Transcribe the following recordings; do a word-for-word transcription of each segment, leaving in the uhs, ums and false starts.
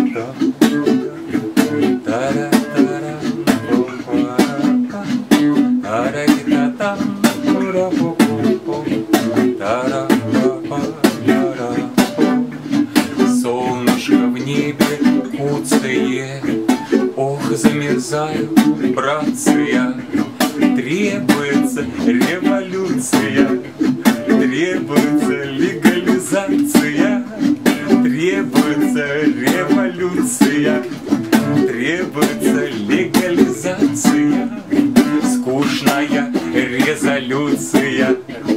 Солнышко в небе куцее, ох, замерзаю, братцы, я. Требуется революция, требуется легализация, требуется революция, требуется легализация. Скучная резолюция,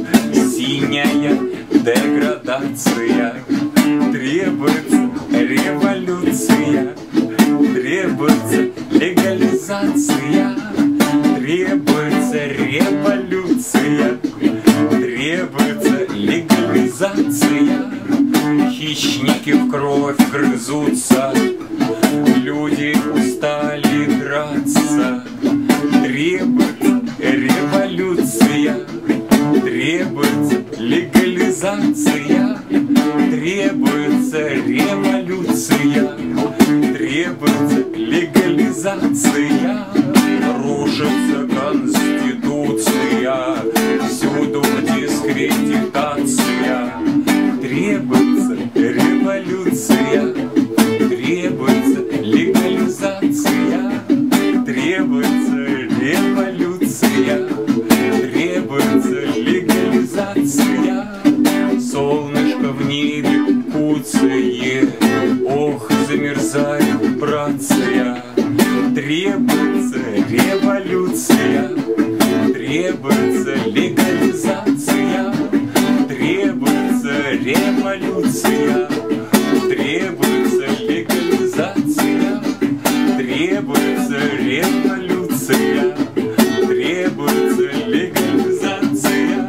синяя деградация. Требуется революция, требуется легализация, требуется революция, требуется легализация. Хищники в кровь грызутся, люди устали драться. Требуется революция, требуется легализация, требуется революция, требуется легализация. Рушится конституция, всюду дискредитация. Требуется революция, требуется легализация, требуется революция, требуется легализация. Солнышко в небе куцее, ох, замерзаю, братцы, я. Требуется революция, требуется легализация, требуется революция, требуется легализация, требуется революция, требуется легализация.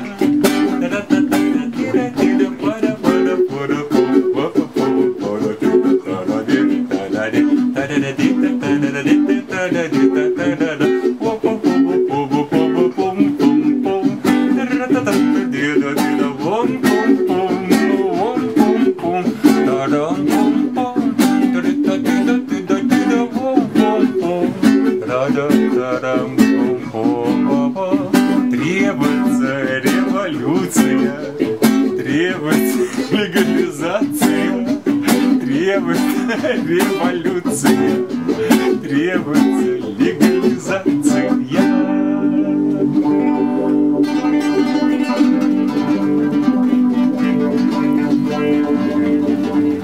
Требуется революция, требуется легализация, требуется революция, требуется легализация.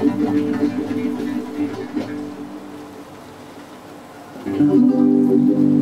Thank you.